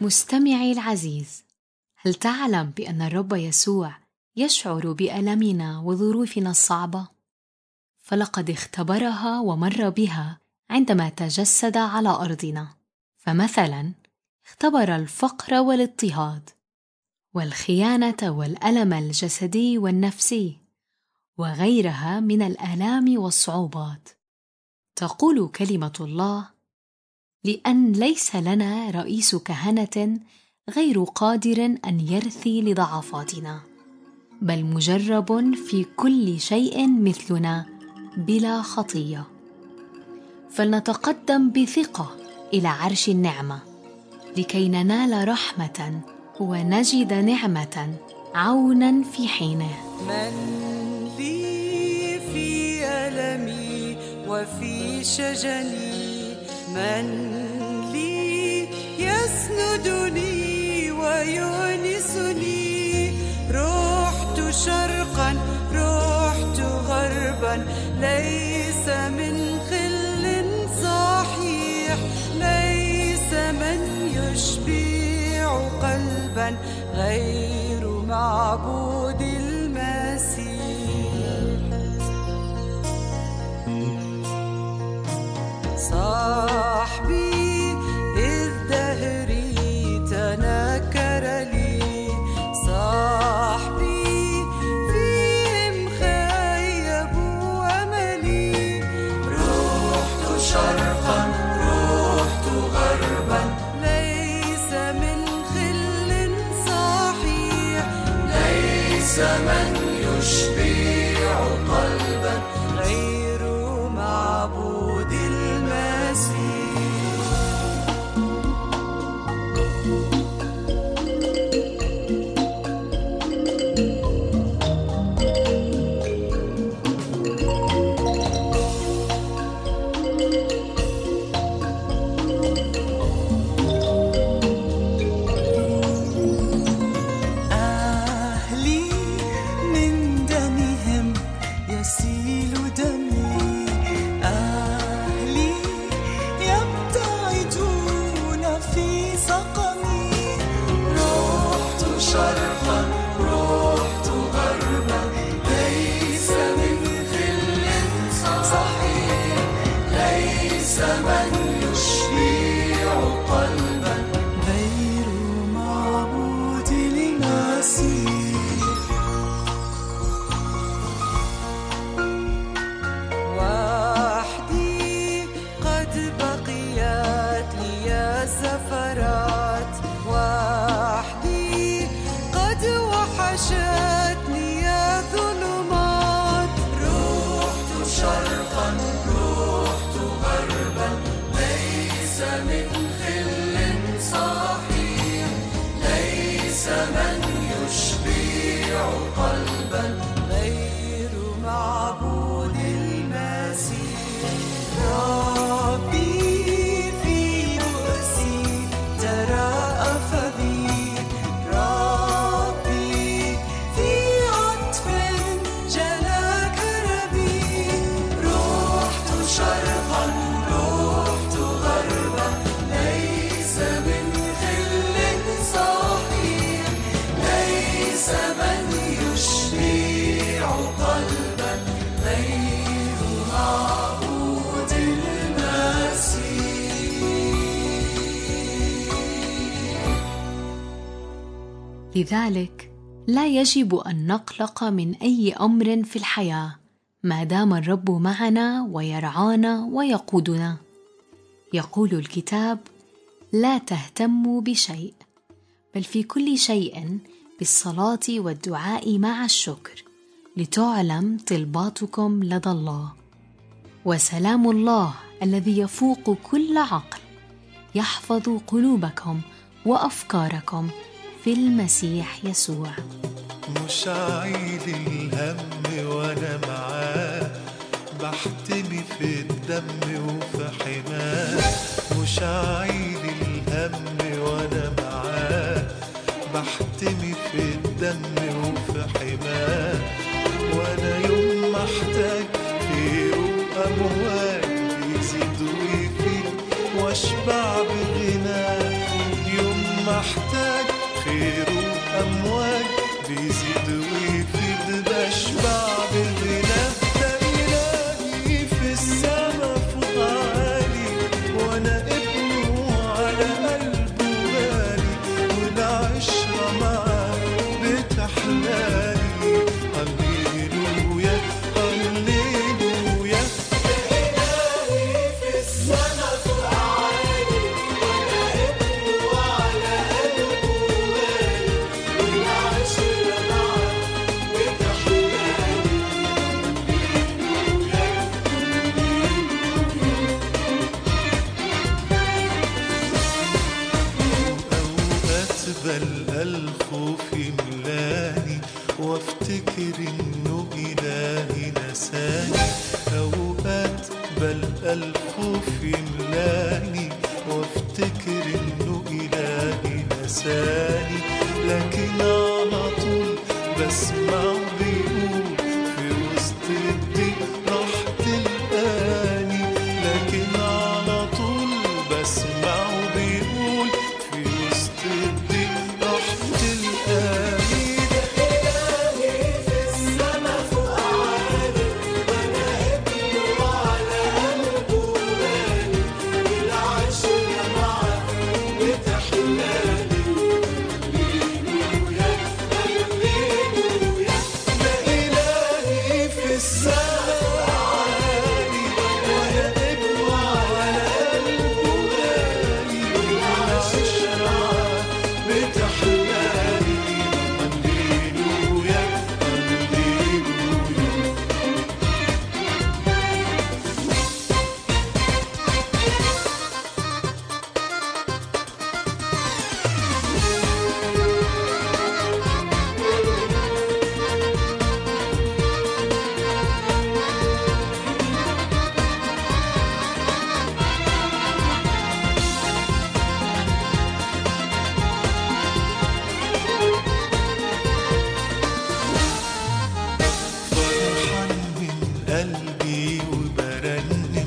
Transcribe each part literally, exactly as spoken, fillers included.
مستمعي العزيز، هل تعلم بأن الرب يسوع يشعر بألمنا وظروفنا الصعبة؟ فلقد اختبرها ومر بها عندما تجسد على أرضنا. فمثلا اختبر الفقر والاضطهاد والخيانة والألم الجسدي والنفسي وغيرها من الآلام والصعوبات. تقول كلمة الله: لأن ليس لنا رئيس كهنة غير قادر أن يرثي لضعفاتنا، بل مجرب في كل شيء مثلنا بلا خطية. فلنتقدم بثقة إلى عرش النعمة لكي ننال رحمة ونجد نعمة عونا في حينه. من لي في ألمي وفي شجني، من لي يسندني ويونسني. رحت شرقا رحت غربا، ليس من خل صحيح، ليس من يشبع قلبا غير معبود المسيح. صاحبي إذ دهري تنكر لي، صاحبي فيهم خيب أملي. رحت شرقا رحت غربا، ليس من خل صحيح، ليس من يشبع قلبا غير معبود المسيح. أهلي من دمهم يسيل دمي، أهلي يبتعدون في سقمي. رحت شرقا رحت غربا، ليس من خل صحيح، ليس من يشبع قلبا غير معبود المسيح. وحدي قد بقيت لي الزفرات، وحدي قد وحشتني الظلمات. رحت شرقا رحت غربا، ليس من خل صحيح، ليس من يشبع قلبا غير معبود المسيح. ربي في بؤسي تراءف بي، ربي في عطف جلا كربي. رحت شرقا رحت غربا، ليس من خل صحيح، ليس من يشبع قلبا غير معبود المسيح. لذلك لا يجب أن نقلق من أي أمر في الحياة ما دام الرب معنا ويرعانا ويقودنا. يقول الكتاب: لا تهتموا بشيء، بل في كل شيء بالصلاة والدعاء مع الشكر لتعلم طلباتكم لدى الله، وسلام الله الذي يفوق كل عقل يحفظ قلوبكم وأفكاركم في المسيح يسوع. مش عايد الهم وانا معاه، بحتمي في الدم وفي حماه. مش عايد الهم وانا معاه، بحتمي في الدم وفي حماه. وانا يوم ما احتاج خير واموال يزيد ويفيد واشبع بغناه. يوم ما بلقى الخوف يملاني وافتكر انه الهي نساني. اوقات بلقى الخوف يملاني وافتكر انه الهي نساني، لكن على طول بسمع بيقول في وسط الضيق راح تلقاني. لكن على طول بسمع بيقول في وسط الضيق راح تلقاني. ده إلهي في السما فوق عالي، وأنا ابنه على قلبه غالي، والعشرة معاه بتحلالي. هللويا هللويا، ده إلهي في السما عالي، وأنا ابنه على قلبه غالي، والعشرة معاه بتحلالي. هللويا هللويا. فرحان من قلبي وبرنم،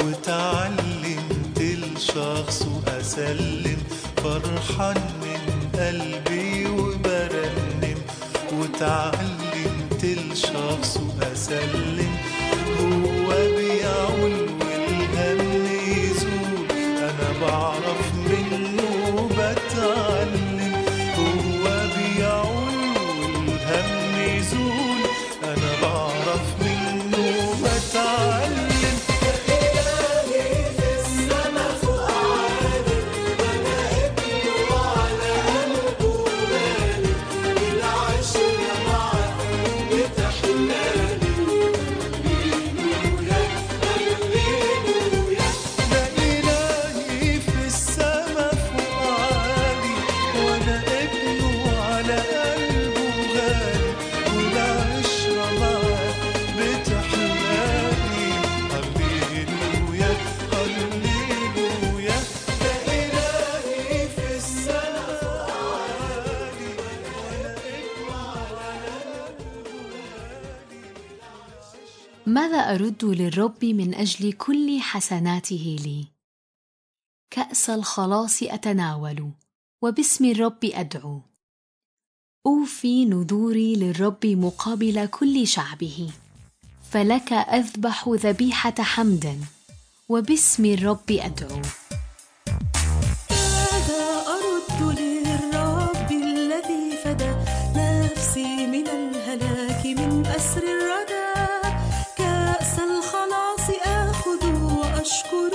وتعلمت الشخص وأسلم. فرحان من قلبي وبرنم، وتعلمت الشخص وأسلم. هو بيعول والهم يزول، أنا بعرف منه بتعلم. هو بيعول والهم يزول، أنا بعرف منه بتعلم. إلهي في السما فوق عالي، وأنا ابنه على قلبه غالي، والعشرة معاه بتحلالي. هللويا هللويا، ده إلهي في السما فوق عالي، وأنا ابنه على قلبه غالي، والعشرة معاه بتحلالي. هللويا هللويا، ده إلهي في السما فوق عالي، وأنا ابنه على قلبه غالي. ماذا أرد للرب من أجل كل حسناته لي؟ كأس الخلاص أتناول، وباسم الرب أدعو. أوفي نذوري للرب مقابل كل شعبه، فلك أذبح ذبيحة حمد، وباسم الرب أدعو. ماذا أرد للرب الذي فدى نفسي من الهلاك من أسر الردى؟ كأس الخلاص آخذ وأشكر،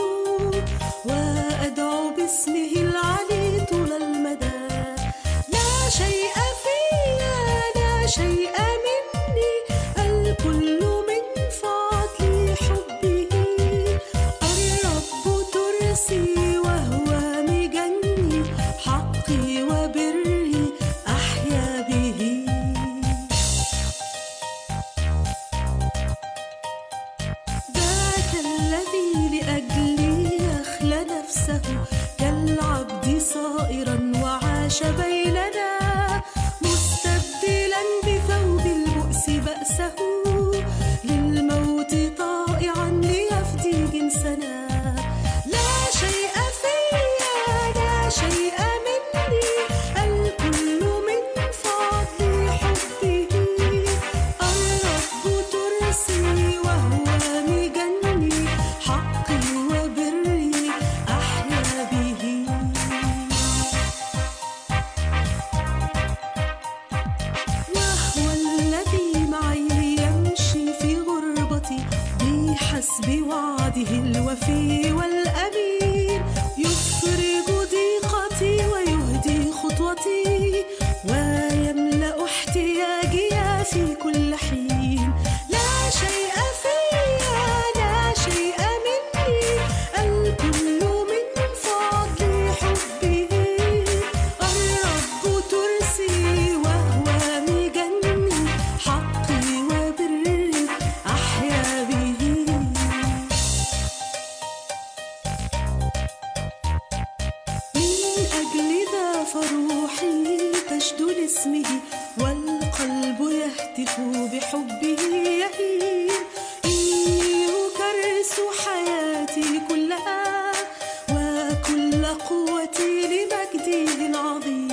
وأدعو باسمه العلي طول المدى. لا شيء فيا لا شيء مني، الكل من فضل حبه. الرب ترسي وهو مجني، حقي وبري أحيا به. ذاك الذي لأجلي أخلى نفسه، كالعبد صائرا وعاش بيننا، مستبدلا بثوب البؤس بأسه، للموت طائعا ليفدي جنسنا. لا شيء فيا لا شيء مني، الكل من فضل حبه. الرب ترسي وهو مجني، حقي وبري أحيا به. فروحي تشدو لاسمه والقلب يهتف بحبه يهين. إني أكرس حياتي كلها وكل قوتي لمجده العظيم.